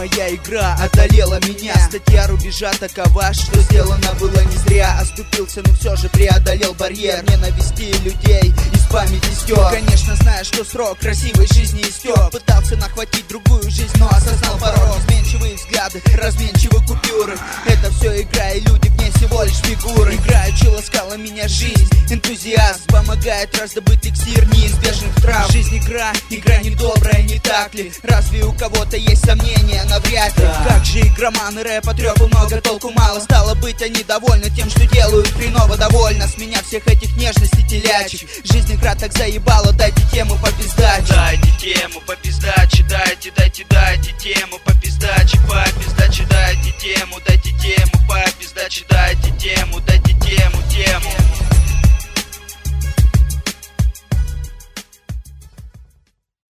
моя игра одолела меня. Статья рубежа такова, что сделано было не зря. Оступился, но все же преодолел барьер ненависти людей, из памяти стер. Конечно, знаю, что срок красивой жизни истек. Пытался нахватить другую жизнь, но осознал порог. Изменчивые взгляды, разменчивые купюры. Это все игра, и люди в ней всего лишь фигуры. Играючи ласкала меня жизнь, энтузиаст помогает раздобыть эликсир неизбежных трав. Жизнь игра, игра недобрая, не так ли? Разве у кого-то есть сомнения? Навряд ли. Как же игроманы рэпа трёпу много, толку мало. Стало быть, они довольны тем, что делают хреново. Довольно с меня всех этих нежностей телячьих. Жизнь игра так заебала, дайте тему по пиздаче. Дайте тему по пиздаче, дайте тему по пиздаче, по пиздаче, дайте тему по пиздаче, дайте тему, тему.